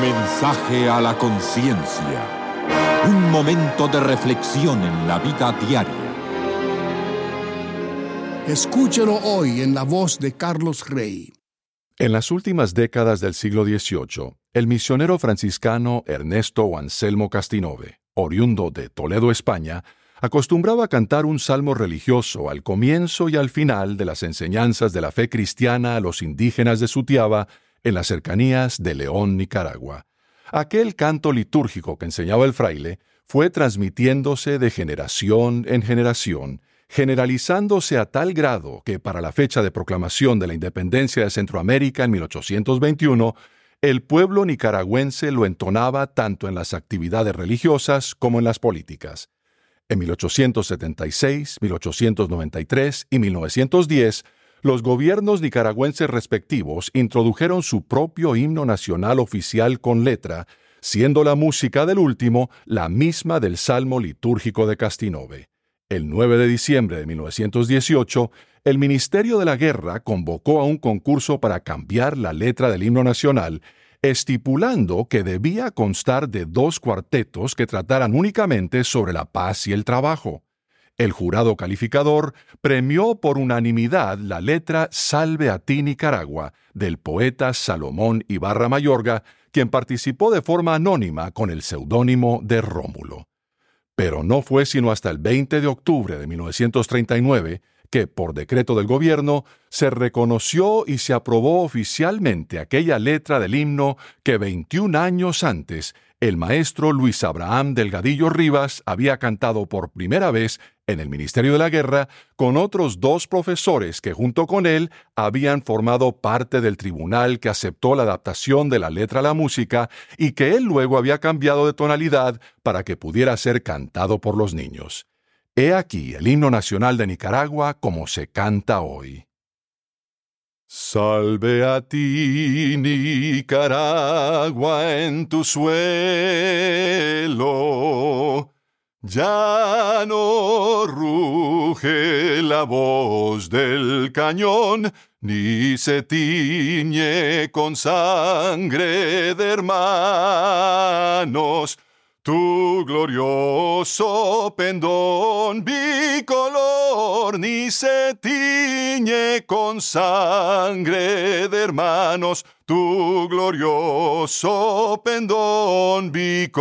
Mensaje a la conciencia. Un momento de reflexión en la vida diaria. Escúchelo hoy en la voz de Carlos Rey. En las últimas décadas del siglo XVIII, el misionero franciscano Ernesto Anselmo Castinove, oriundo de Toledo, España, acostumbraba a cantar un salmo religioso al comienzo y al final de las enseñanzas de la fe cristiana a los indígenas de Sutiaba en las cercanías de León, Nicaragua. Aquel canto litúrgico que enseñaba el fraile fue transmitiéndose de generación en generación, generalizándose a tal grado que para la fecha de proclamación de la independencia de Centroamérica en 1821, el pueblo nicaragüense lo entonaba tanto en las actividades religiosas como en las políticas. En 1876, 1893 y 1910, los gobiernos nicaragüenses respectivos introdujeron su propio himno nacional oficial con letra, siendo la música del último la misma del Salmo litúrgico de Castinove. El 9 de diciembre de 1918, el Ministerio de la Guerra convocó a un concurso para cambiar la letra del himno nacional, estipulando que debía constar de 2 cuartetos que trataran únicamente sobre la paz y el trabajo. El jurado calificador premió por unanimidad la letra Salve a ti Nicaragua, del poeta Salomón Ibarra Mayorga, quien participó de forma anónima con el seudónimo de Rómulo. Pero no fue sino hasta el 20 de octubre de 1939 que, por decreto del gobierno, se reconoció y se aprobó oficialmente aquella letra del himno que 21 años antes el maestro Luis Abraham Delgadillo Rivas había cantado por primera vez en el Ministerio de la Guerra con otros 2 profesores que junto con él habían formado parte del tribunal que aceptó la adaptación de la letra a la música y que él luego había cambiado de tonalidad para que pudiera ser cantado por los niños. He aquí el himno nacional de Nicaragua como se canta hoy. Salve a ti, Nicaragua, en tu suelo. Ya no ruge la voz del cañón, ni se tiñe con sangre de hermanos. Tu glorioso pendón bicolor ni se tiñe con sangre de hermanos. Tu glorioso pendón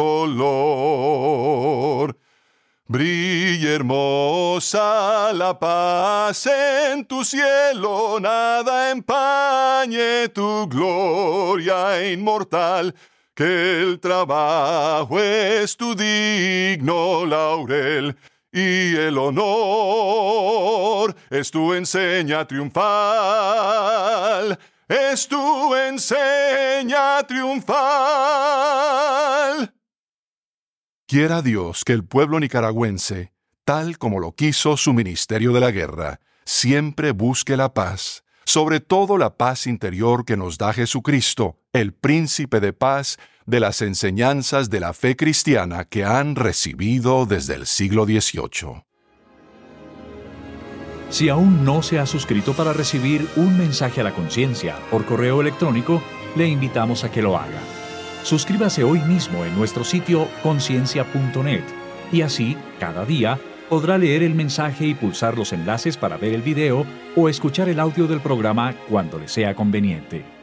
bicolor. Brilla hermosa la paz en tu cielo, nada empañe tu gloria inmortal. Que el trabajo es tu digno laurel y el honor es tu enseña triunfal. Es tu enseña triunfal. Quiera Dios que el pueblo nicaragüense, tal como lo quiso su Ministerio de la Guerra, siempre busque la paz, sobre todo la paz interior que nos da Jesucristo, el príncipe de paz, de las enseñanzas de la fe cristiana que han recibido desde el siglo XVIII. Si aún no se ha suscrito para recibir un mensaje a la conciencia por correo electrónico, le invitamos a que lo haga. Suscríbase hoy mismo en nuestro sitio conciencia.net y así, cada día, podrá leer el mensaje y pulsar los enlaces para ver el video o escuchar el audio del programa cuando le sea conveniente.